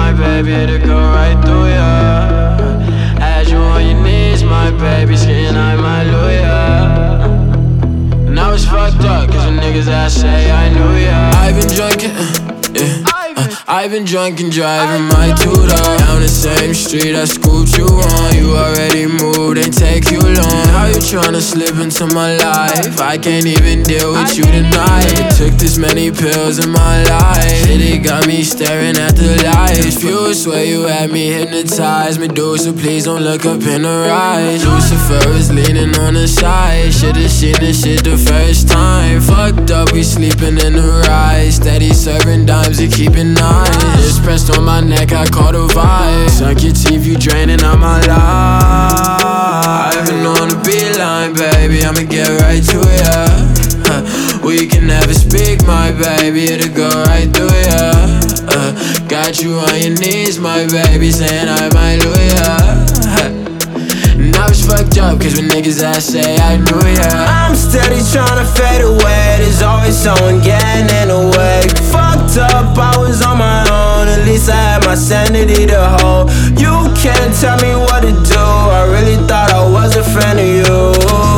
my baby, to go right through ya. Had you on your knees, my baby, saying I'm hallelujah. And I was fucked up, cause the niggas I say I knew ya. I've been drinking, yeah. I've been drunk and driving my two-door down the same street I scooped you on. You already moved, ain't take you long. Now you tryna slip into my life. I can't even deal with you tonight. Never took this many pills in my life. Shit, it got me staring at the lights. You swear you had me hypnotized. Medusa, please don't look up in her eyes. Lucifer is leaning on the side. Should've seen this shit the first time. Fucked up, we sleeping in the ride. Steady serving dimes and keeping nice. Just pressed on my neck, I caught a vibe. Suck your teeth, you draining out my life. I've been on the beeline, baby, I'ma get right to ya. We can never speak, my baby, it'll go right through ya. Got you on your knees, my baby, saying I'm hallelujah. And I was fucked up, cause when niggas I say I knew ya. I'm steady tryna fade away, there's always someone getting in the way. Fucked up, I was on my own, at least I had my sanity to hold. You can't tell me what to do, I really thought I was a friend of you.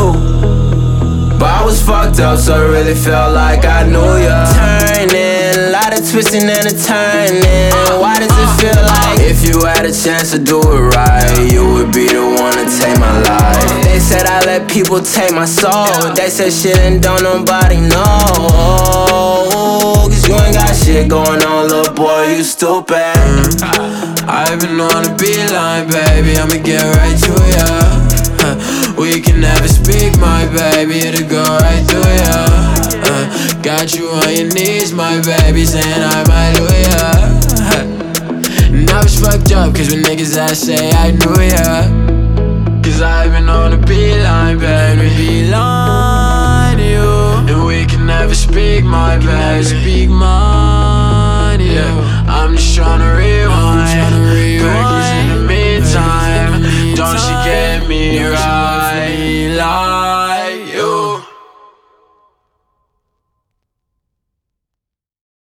But I was fucked up, so it really felt like I knew ya. Turning, lot of twisting and a turning. Why does it feel like if you had a chance to do it right, you would be the one to take my life? They said I let people take my soul. They said shit and don't nobody know. Cause you ain't got shit going on, little boy, you stupid. I've been on the beeline, baby, I'ma get right to ya. We can never speak, my baby, it'll go right through ya. Got you on your knees, my baby, saying I'm hallelujah. And I was fucked up, cause when niggas I say I knew ya. Cause I've been on the beeline, baby, beeline to you. And we can never speak, my baby, speak mine, yeah. I'm just tryna rewind.